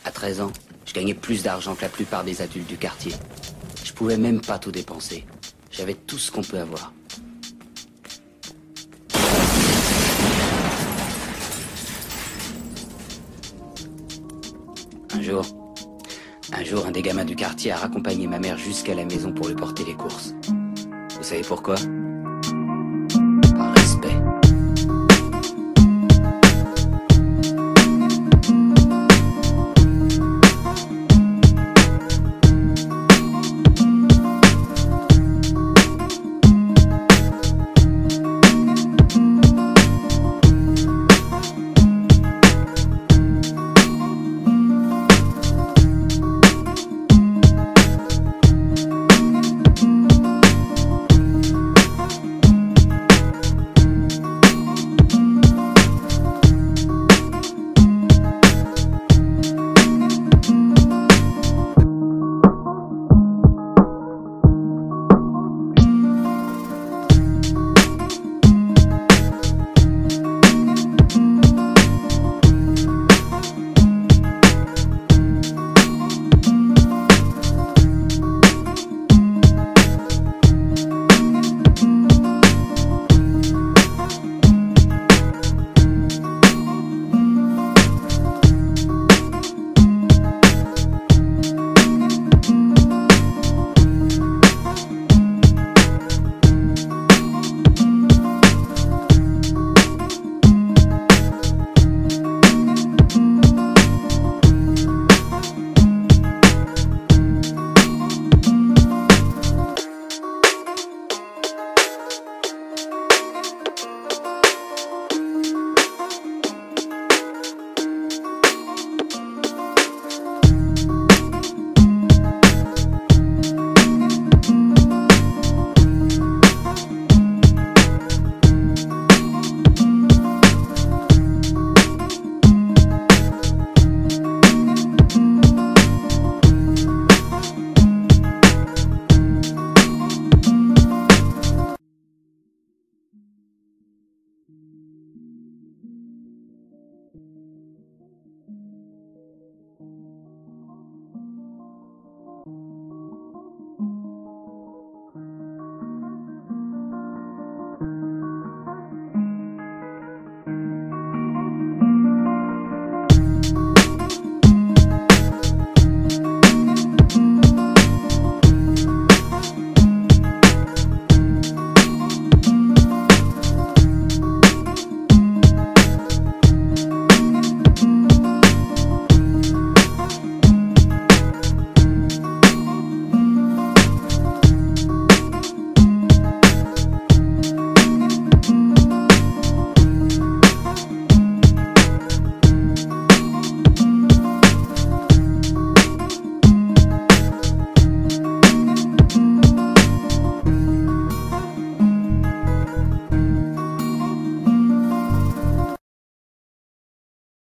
À 13 ans, je gagnais plus d'argent que la plupart des adultes du quartier. Je pouvais même pas tout dépenser. J'avais tout ce qu'on peut avoir. Un jour, un des gamins du quartier a raccompagné ma mère jusqu'à la maison pour lui porter les courses. Vous savez pourquoi?